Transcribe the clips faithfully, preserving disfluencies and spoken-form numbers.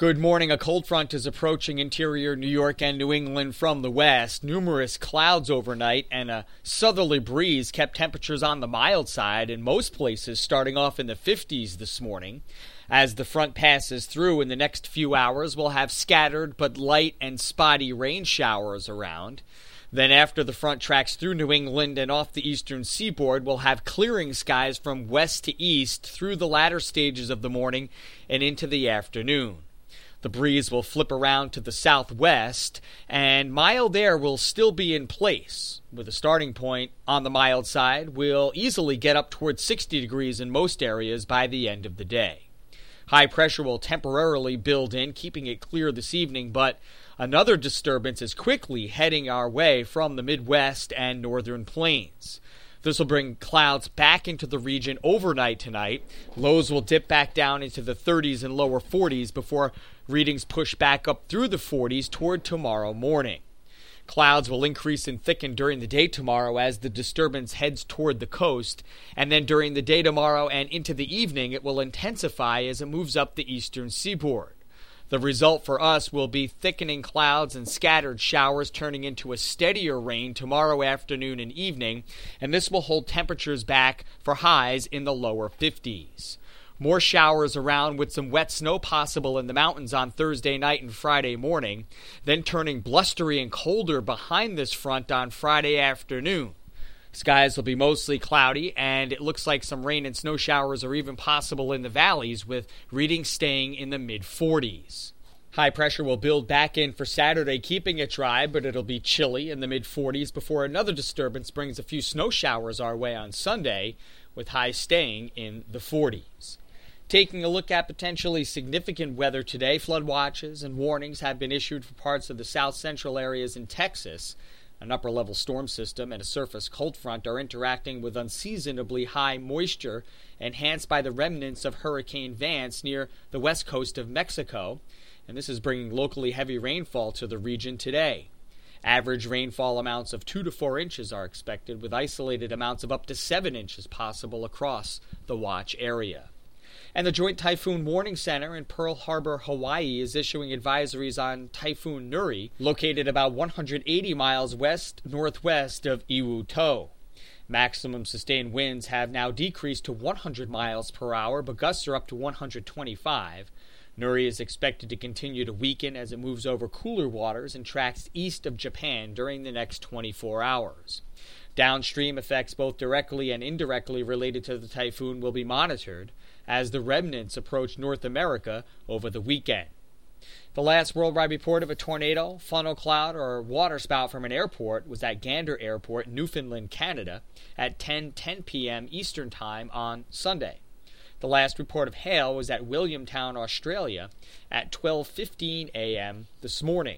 Good morning. A cold front is approaching interior New York and New England from the west. Numerous clouds overnight and a southerly breeze kept temperatures on the mild side in most places starting off in the fifties this morning. As the front passes through in the next few hours, we'll have scattered but light and spotty rain showers around. Then after the front tracks through New England and off the eastern seaboard, we'll have clearing skies from west to east through the latter stages of the morning and into the afternoon. The breeze will flip around to the southwest, and mild air will still be in place. With a starting point on the mild side, we'll easily get up towards sixty degrees in most areas by the end of the day. High pressure will temporarily build in, keeping it clear this evening, but another disturbance is quickly heading our way from the Midwest and northern plains. This will bring clouds back into the region overnight tonight. Lows will dip back down into the thirties and lower forties before readings push back up through the forties toward tomorrow morning. Clouds will increase and thicken during the day tomorrow as the disturbance heads toward the coast, and then during the day tomorrow and into the evening it will intensify as it moves up the eastern seaboard. The result for us will be thickening clouds and scattered showers turning into a steadier rain tomorrow afternoon and evening, and this will hold temperatures back for highs in the lower fifties. More showers around with some wet snow possible in the mountains on Thursday night and Friday morning, then turning blustery and colder behind this front on Friday afternoon. Skies will be mostly cloudy, and it looks like some rain and snow showers are even possible in the valleys, with readings staying in the mid-forties. High pressure will build back in for Saturday, keeping it dry, but it'll be chilly in the mid-forties before another disturbance brings a few snow showers our way on Sunday, with highs staying in the forties. Taking a look at potentially significant weather today, flood watches and warnings have been issued for parts of the south-central areas in Texas. An upper-level storm system and a surface cold front are interacting with unseasonably high moisture enhanced by the remnants of Hurricane Vance near the west coast of Mexico, and this is bringing locally heavy rainfall to the region today. Average rainfall amounts of two to four inches are expected, with isolated amounts of up to seven inches possible across the watch area. And the Joint Typhoon Warning Center in Pearl Harbor, Hawaii, is issuing advisories on Typhoon Nuri, located about one hundred eighty miles west-northwest of Iwu-to. Maximum sustained winds have now decreased to one hundred miles per hour, but gusts are up to one hundred twenty-five. Nuri is expected to continue to weaken as it moves over cooler waters and tracks east of Japan during the next twenty-four hours. Downstream effects, both directly and indirectly related to the typhoon, will be monitored as the remnants approach North America over the weekend. The last worldwide report of a tornado, funnel cloud, or waterspout from an airport was at Gander Airport, Newfoundland, Canada, at ten ten p.m. Eastern Time on Sunday. The last report of hail was at Williamtown, Australia, at twelve fifteen a.m. this morning.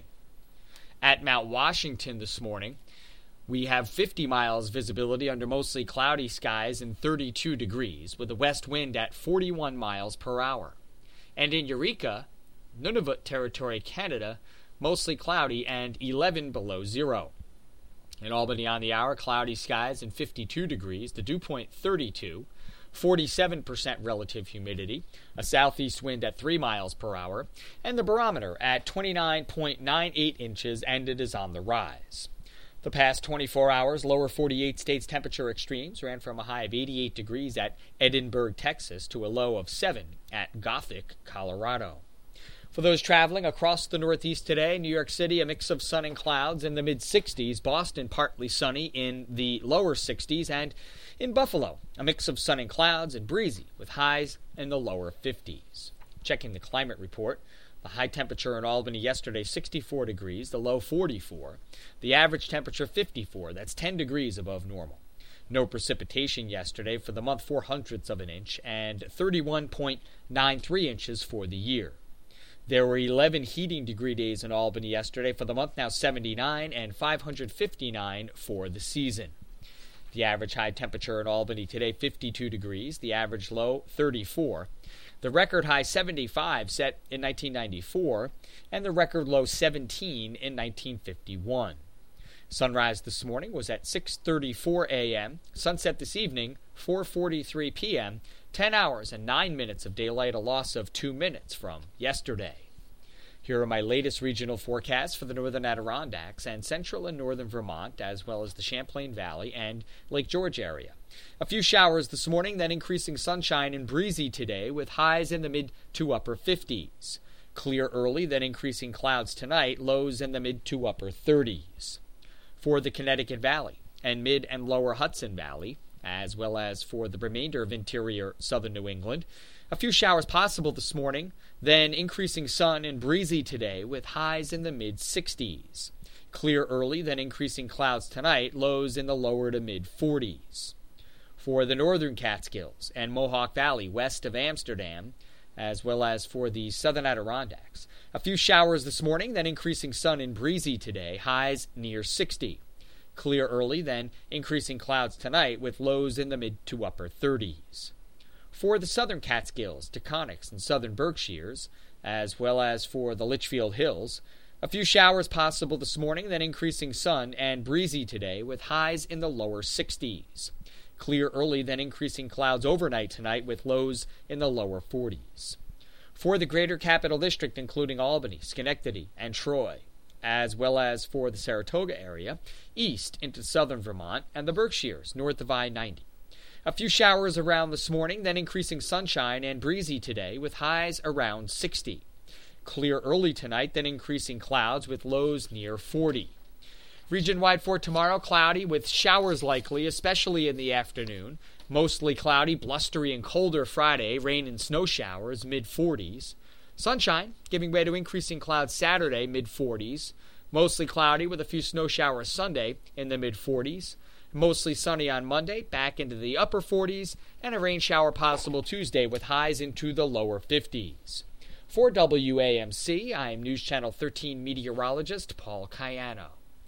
At Mount Washington this morning, we have fifty miles visibility under mostly cloudy skies and thirty-two degrees, with a west wind at forty-one miles per hour. And in Eureka, Nunavut Territory, Canada, mostly cloudy and eleven below zero. In Albany on the hour, cloudy skies and fifty-two degrees, the dew point thirty-two, forty-seven percent relative humidity, a southeast wind at three miles per hour, and the barometer at twenty-nine point nine eight inches, and it is on the rise. The past twenty-four hours, lower forty-eight states temperature extremes ran from a high of eighty-eight degrees at Edinburgh, Texas, to a low of seven at Gothic, Colorado. For those traveling across the Northeast today, New York City, a mix of sun and clouds in the mid-sixties, Boston, partly sunny in the lower sixties, and in Buffalo, a mix of sun and clouds and breezy with highs in the lower fifties. Checking the climate report, the high temperature in Albany yesterday, sixty-four degrees, the low forty-four. The average temperature, fifty-four. That's ten degrees above normal. No precipitation yesterday for the month, four hundredths of an inch, and thirty-one point nine three inches for the year. There were eleven heating degree days in Albany yesterday for the month, now seventy-nine, and five hundred fifty-nine for the season. The average high temperature in Albany today, fifty-two degrees. The average low, thirty-four. The record high, seventy-five, set in nineteen ninety-four, and the record low, seventeen, in nineteen fifty-one. Sunrise this morning was at six thirty-four a.m. Sunset this evening, four forty-three p.m., ten hours and nine minutes of daylight, a loss of two minutes from yesterday. Here are my latest regional forecasts for the northern Adirondacks and central and northern Vermont, as well as the Champlain Valley and Lake George area. A few showers this morning, then increasing sunshine and breezy today with highs in the mid to upper fifties. Clear early, then increasing clouds tonight, lows in the mid to upper thirties. For the Connecticut Valley and mid and lower Hudson Valley, as well as for the remainder of interior southern New England, a few showers possible this morning, then increasing sun and breezy today with highs in the mid sixties. Clear early, then increasing clouds tonight, lows in the lower to mid forties. For the northern Catskills and Mohawk Valley west of Amsterdam, as well as for the southern Adirondacks, a few showers this morning, then increasing sun and breezy today, highs near sixty. Clear early, then increasing clouds tonight with lows in the mid to upper thirties. For the southern Catskills, Taconics, and southern Berkshires, as well as for the Litchfield Hills, a few showers possible this morning, then increasing sun and breezy today with highs in the lower sixties. Clear early, then increasing clouds overnight tonight with lows in the lower forties. For the greater Capital District, including Albany, Schenectady, and Troy, as well as for the Saratoga area, east into southern Vermont, and the Berkshires, north of I ninety. A few showers around this morning, then increasing sunshine and breezy today with highs around sixty. Clear early tonight, then increasing clouds with lows near forty. Region-wide for tomorrow, cloudy with showers likely, especially in the afternoon. Mostly cloudy, blustery, and colder Friday, rain and snow showers, mid forties. Sunshine, giving way to increasing clouds Saturday, mid forties. Mostly cloudy with a few snow showers Sunday in the mid forties. Mostly sunny on Monday, back into the upper forties, and a rain shower possible Tuesday with highs into the lower fifties. For W A M C, I am News Channel thirteen meteorologist Paul Cayano.